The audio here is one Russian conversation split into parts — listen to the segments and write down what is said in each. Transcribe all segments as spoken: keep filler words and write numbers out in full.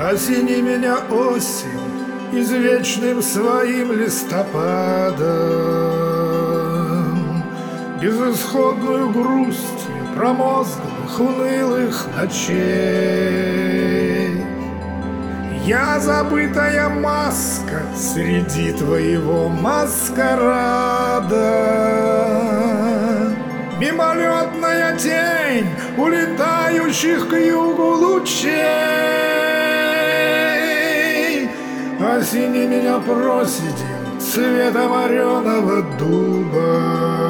Осени меня осень извечным своим листопадом, безысходную грустью промозглых унылых ночей. Я забытая маска среди твоего маскарада, мимолетная тень улетающих к югу лучей. Осени меня просидел цвета мореного дуба,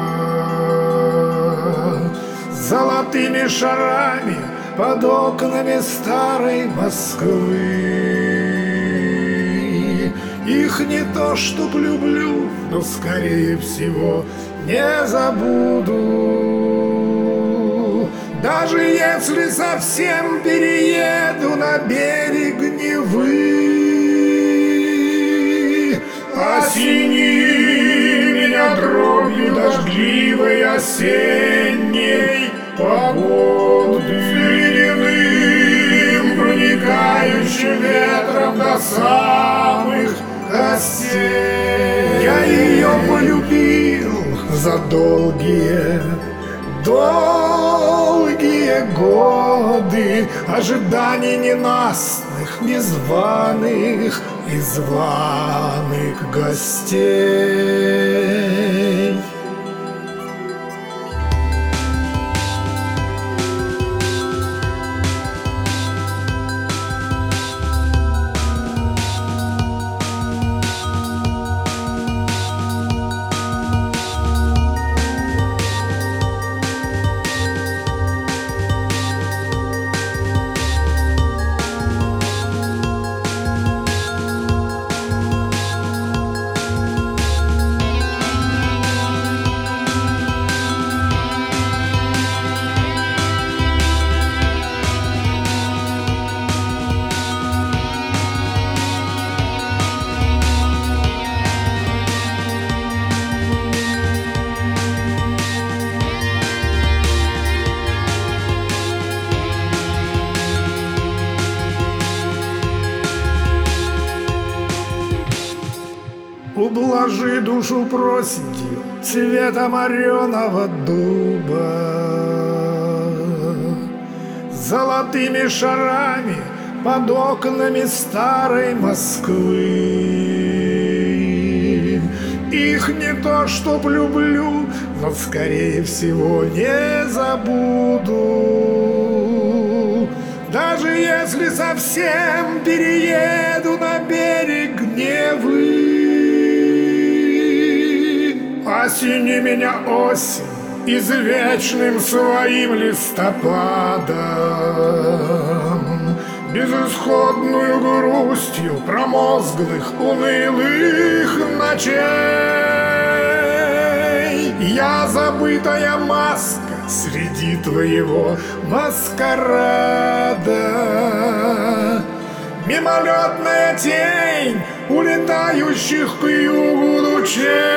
золотыми шарами под окнами старой Москвы. Их не то чтоб люблю, но скорее всего не забуду, даже если совсем перееду на берег Невы. Осени меня дробью дождливой осенней погоды, ледяным проникающим ветром до самых костей. Я ее полюбил за долгие, долгие годы ожиданий ненастных, незваных и званых гостей. Ублажи душу проседью цвета мореного дуба, золотыми шарами под окнами старой Москвы. Их не то чтоб люблю, но скорее всего не забуду, даже если совсем перееду на берег Невы. Осени меня осень извечным своим листопадом, безысходную грустью промозглых унылых ночей. Я забытая маска среди твоего маскарада, мимолетная тень улетающих к югу лучей.